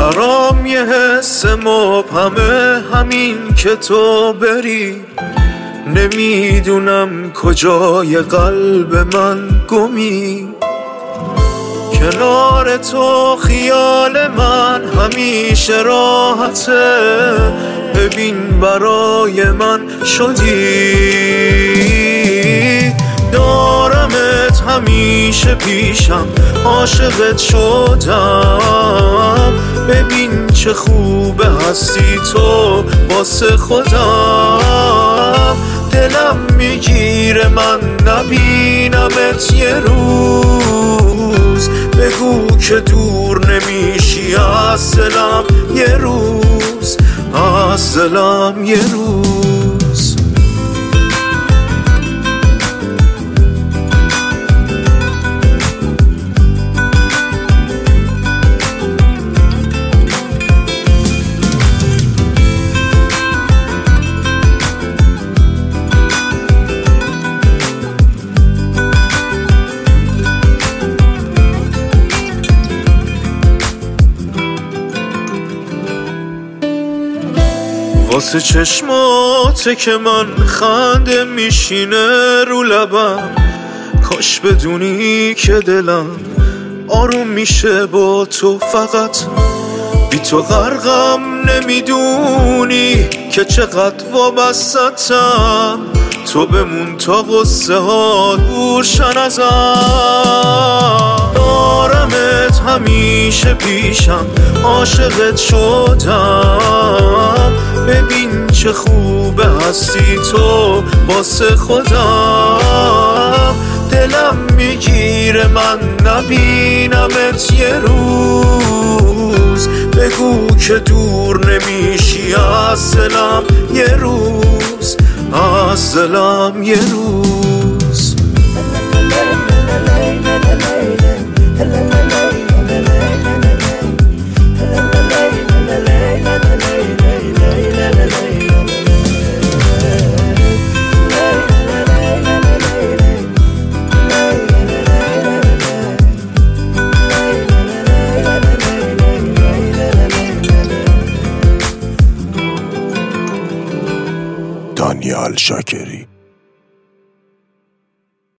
برام یه حس مبهمه همین که تو بری، نمیدونم کجای قلب من گمی. کنار تو خیال من همیشه راحته، ببین برای من شدی. دارمت همیشه پیشم، عاشقت شدم. ببین چه خوبه هستی تو واسه خودم. دلم میگیره من نبینمت یه روز، بگو که دور نمیشی از دلم یه روز، از دلم یه روز. واسه چشماته که من خنده میشینه رو لبم، کاش بدونی که دلم آروم میشه با تو. فقط بی تو غرقم، نمیدونی که چقدر وابستم. تو بمون تا غصه ها دورشن ازم. دارمت همیشه پیشم، عاشقت شدم. ببین چه خوبه هستی تو واسه خودم. دلم میگیره من نبینمت یه روز، بگو که دور نمیشی از دلم یه روز، از دلم یه روز. دانیال شاکری.